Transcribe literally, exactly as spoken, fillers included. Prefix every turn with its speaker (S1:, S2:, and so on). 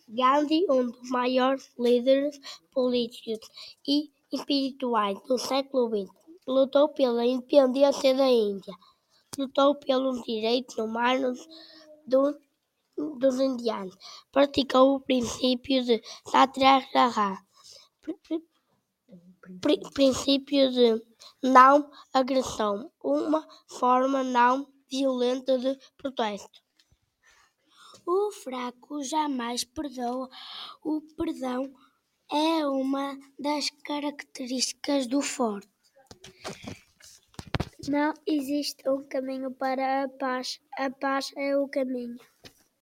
S1: Gandhi, um dos maiores líderes políticos e espirituais do século vinte, lutou pela independência da Índia, lutou pelos direitos humanos do, dos indianos, praticou o princípio de Satyagraha, pri, princípio de não agressão, uma forma não violenta de protesto. O fraco jamais perdoa. O perdão é uma das características do forte. Não existe um caminho para a paz. A paz é o caminho.